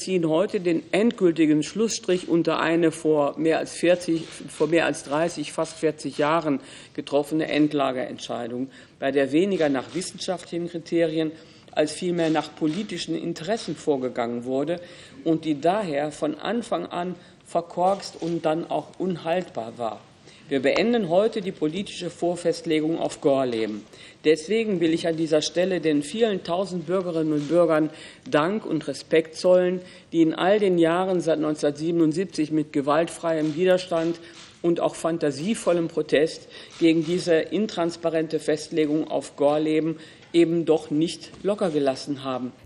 ziehen heute den endgültigen Schlussstrich unter eine vor mehr als 30, fast 40 Jahren getroffene Endlagerentscheidung, bei der weniger nach wissenschaftlichen Kriterien als vielmehr nach politischen Interessen vorgegangen wurde und die daher von Anfang an verkorkst und dann auch unhaltbar war. Wir beenden heute die politische Vorfestlegung auf Gorleben. Deswegen will ich an dieser Stelle den vielen tausend Bürgerinnen und Bürgern Dank und Respekt zollen, die in all den Jahren seit 1977 mit gewaltfreiem Widerstand und auch fantasievollem Protest gegen diese intransparente Festlegung auf Gorleben eben doch nicht locker gelassen haben.